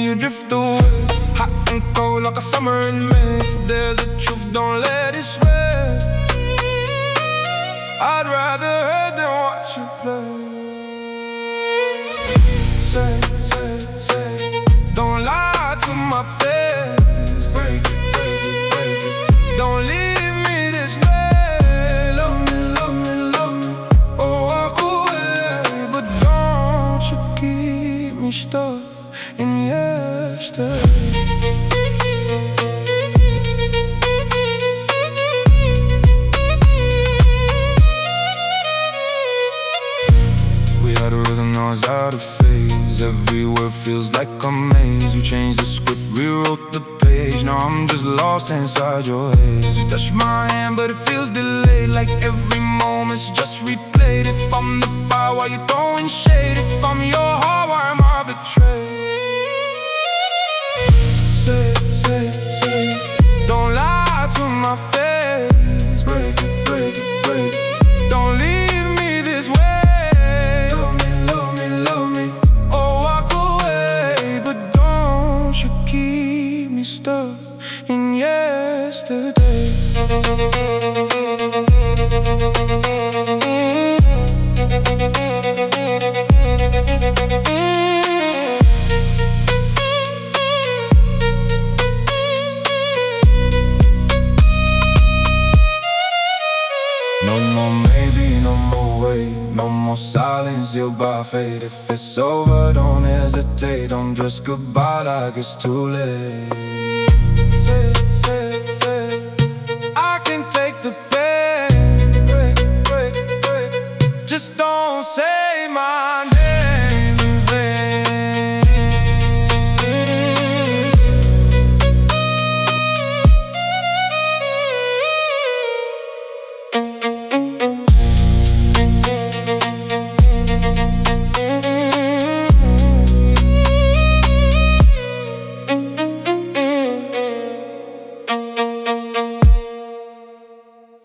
you drift away. Hot and cold like a summer in May. If there's a truth, don't let it sway. I'd rather hurt than watch you play. Say, don't lie to my face. Break it, break it, break it. Don't leave me this way. Love me, love me, love me. Oh, walk away, but don't you keep me stuck in yesterday. We had a rhythm, now it's out of phase. Every word feels like a maze. You changed the script, rewrote the page. Now I'm just lost inside your haze. You touch my hand, but it feels delayed. Like every moment's just replayed. If I'm the fire, why you throwing shade? If I'm your heart, why am I betrayed? Say, don't lie to my face. Break it, break it, break it. Don't leave me this way. Love me, love me, love me. Oh, walk away, but don't you keep me stuck in yesterday. No more maybe, no more wait. No more silence, sealed by fate. If it's over, don't hesitate. Don't just goodbye like it's too late.